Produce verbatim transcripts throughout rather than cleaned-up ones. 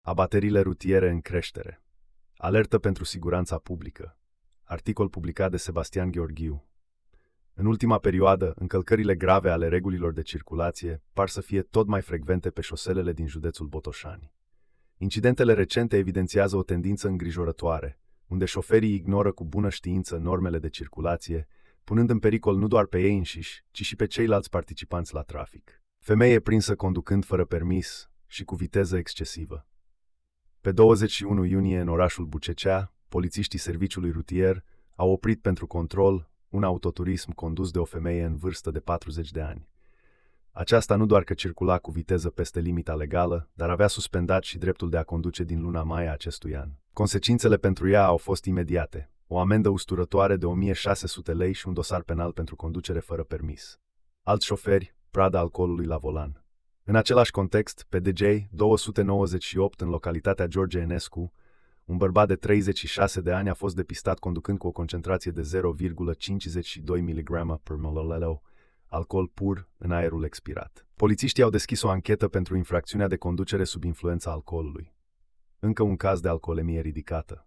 Abaterile rutiere în creștere. Alertă pentru siguranța publică. Articol publicat de Sebastian Gheorghiu. În ultima perioadă, încălcările grave ale regulilor de circulație par să fie tot mai frecvente pe șoselele din județul Botoșani. Incidentele recente evidențiază o tendință îngrijorătoare, unde șoferii ignoră cu bună știință normele de circulație, punând în pericol nu doar pe ei înșiși, ci și pe ceilalți participanți la trafic. Femeie prinsă conducând fără permis și cu viteză excesivă. Pe douăzeci și unu iunie, în orașul Bucecea, polițiștii serviciului rutier au oprit pentru control un autoturism condus de o femeie în vârstă de patruzeci de ani. Aceasta nu doar că circula cu viteză peste limita legală, dar avea suspendat și dreptul de a conduce din luna mai a acestui an. Consecințele pentru ea au fost imediate: o amendă usturătoare de o mie șase sute lei și un dosar penal pentru conducere fără permis. Alți șoferi, prada alcoolului la volan. În același context, pe D J două sute nouăzeci și opt, în localitatea George Enescu, un bărbat de treizeci și șase de ani a fost depistat conducând cu o concentrație de zero virgulă cincizeci și doi miligrame per ml alcool pur în aerul expirat. Polițiștii au deschis o anchetă pentru infracțiunea de conducere sub influența alcoolului. Încă un caz de alcoolemie ridicată.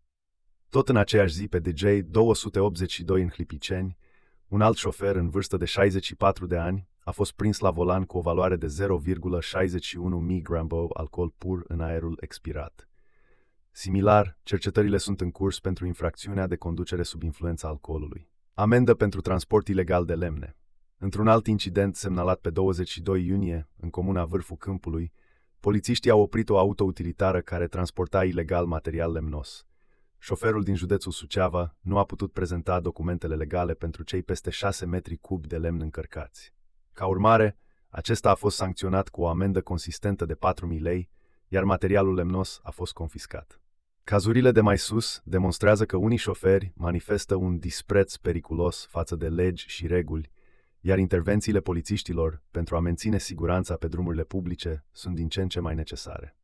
Tot în aceeași zi, pe D J două sute optzeci și doi, în Hlipiceni, un alt șofer în vârstă de șaizeci și patru de ani a fost prins la volan cu o valoare de zero virgulă șaizeci și unu miligrame alcool pur în aerul expirat. Similar, cercetările sunt în curs pentru infracțiunea de conducere sub influența alcoolului. Amendă pentru transport ilegal de lemne. Într-un alt incident semnalat pe douăzeci și doi iunie, în comuna Vârful Câmpului, polițiștii au oprit o autoutilitară care transporta ilegal material lemnos. Șoferul din județul Suceava nu a putut prezenta documentele legale pentru cei peste șase metri cubi de lemn încărcați. Ca urmare, acesta a fost sancționat cu o amendă consistentă de patru mii lei, iar materialul lemnos a fost confiscat. Cazurile de mai sus demonstrează că unii șoferi manifestă un dispreț periculos față de legi și reguli, iar intervențiile polițiștilor pentru a menține siguranța pe drumurile publice sunt din ce în ce mai necesare.